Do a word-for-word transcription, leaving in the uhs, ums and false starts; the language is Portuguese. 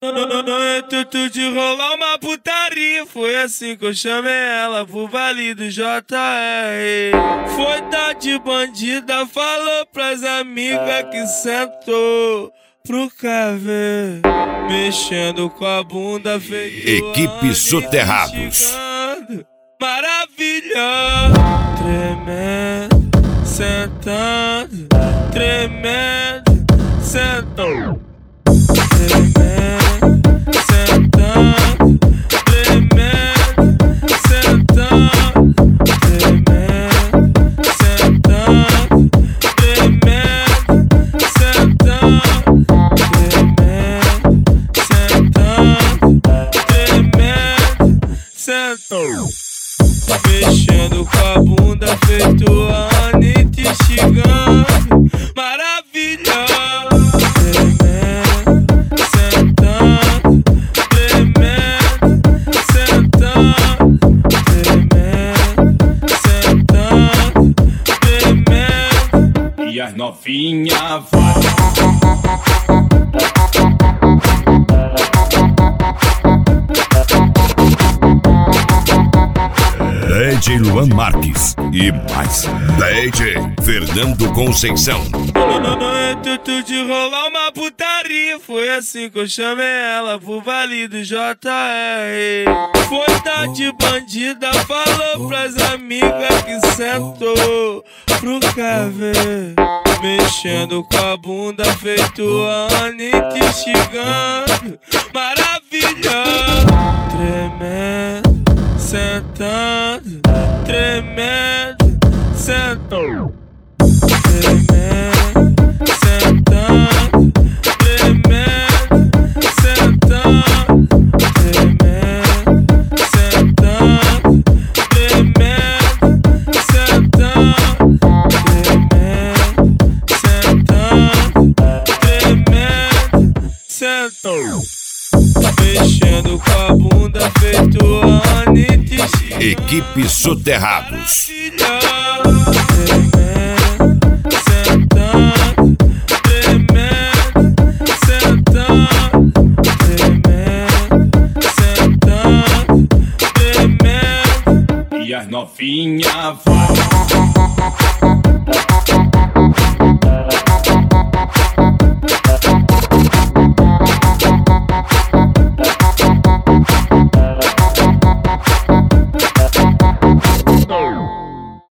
No intuito de rolar uma putaria, foi assim que eu chamei ela pro baile do J R. Foi dar de bandida, falou pras amigas que sentou pro café, mexendo com a bunda feito Equipe Soterrados. Maravilhoso, tremendo, sentando, tremendo, sentando, tremendo, sentando, tremendo, sentando, tremendo, sentando, tremendo, sentando, tremendo, sentando, sentando. Mexendo com a bunda feito a Anitta instigando. Maravilhoso, tremendo, sentando, tremendo, sentando, tremendo, sentando, tremendo. E as novinha vai. D J Luan Marques e mais D J Fernando Conceição. No, no, no intuito de rolar uma putaria, foi assim que eu chamei ela pro baile do J R. Foi dar de bandida, falou pras amigas que sentou pro café, mexendo com a bunda feito a Anitta instigando. Maravilhoso, tremendo, sentando, tremendo, sentando, tremendo, sentando, tremendo, sentando, tremendo, sentando, tremendo, sentando, tremendo, sentando, tremendo, sentando. Mexendo com a bunda feito a Anitta instigando. Equipe Soterrados. Tremendo, sentando, tremendo, sentando, tremendo, sentando, tremendo. E as novinha vai.